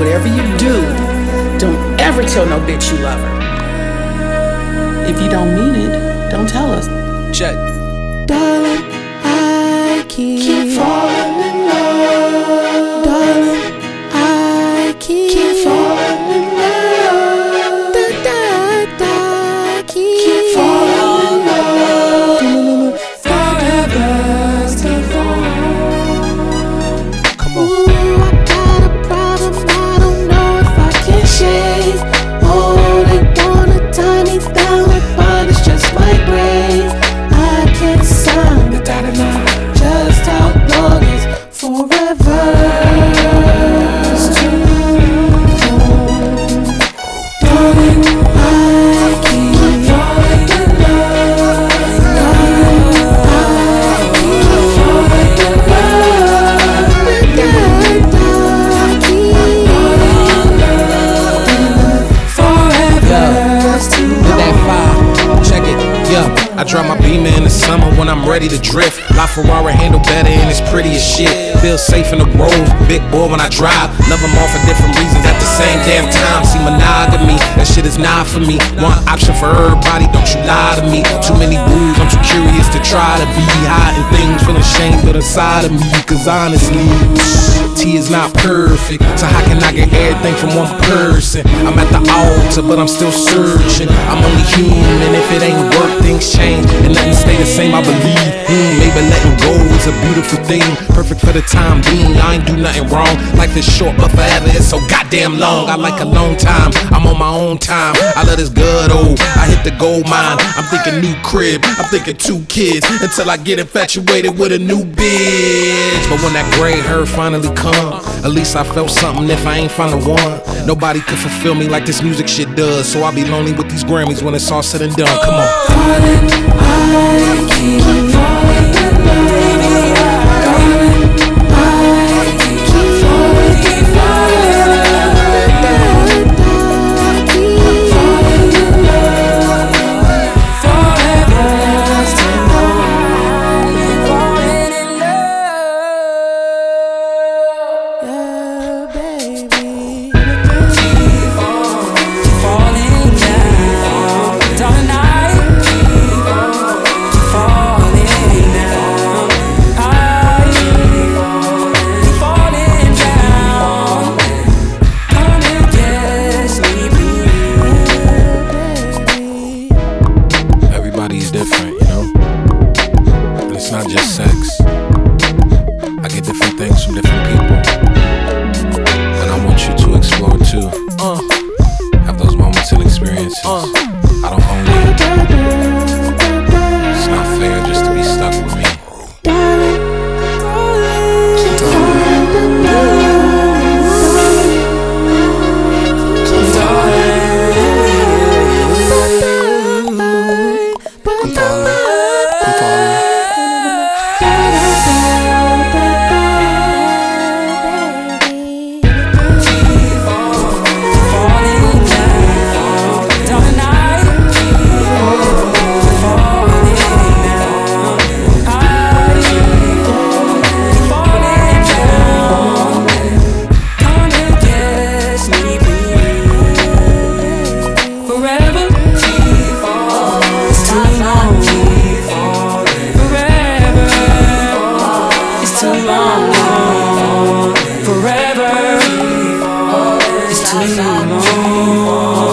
whatever you do, don't ever tell no bitch you love her. If you don't mean it, don't tell us. Check. Darling, I keep falling in love. Darling, I keep falling in love. Keep falling in love. Forever's too long. Come on. Ooh, I got a problem I don't know if I can shake. Oh, they wanna tie me down, but it's just my brain. I can't sign the dotted line. Just how long is forever? It's too long. Darling, I keep falling in love. Darling, I keep falling in love. Forever's too long. That fire, check it, yeah. I drop my Beamer in the summer when I'm ready to drift. LaFerrari handle better and it's pretty as shit. Feel safe in the road, big boy when I drive. Love them all for different reasons at the same damn time. See monogamy, that shit is not for me. One option for everybody, don't you lie to me. Too many rules, I'm too curious to try to be hiding things, feeling shame but inside of me. Cause honestly, T is not perfect, so how can I get everything from one person? I'm at the altar, but I'm still searching. I'm only human, if it ain't work, things change and nothing stay the same, I believe. Maybe letting go is a beautiful thing, perfect for the time being. I ain't do nothing wrong. Life is short, but forever is so goddamn long. I like a long time, I'm on my own time. I let this good old, I hit the gold mine. I'm thinking new crib, I'm thinking 2 kids, until I get infatuated with a new bitch. But when that gray hair finally come, at least I felt something if I ain't found the one. Nobody could fulfill me like this music shit does, so I'll be lonely with these Grammys when it's all said and done. Come on. Darling, I keep falling in love. Darling, I keep falling in love. Keep falling in love. Forever's too long. Falling in love. Yeah, baby. Keep falling down. Darling, I keep falling down. I keep falling down. Come and kiss me, baby. Everybody's different, you know? And it's not just sex. I get different things from different people. And I want you to explore too. Have those moments and experiences. I don't own you. It's not fair just to be stuck with me. Forever, it's too long.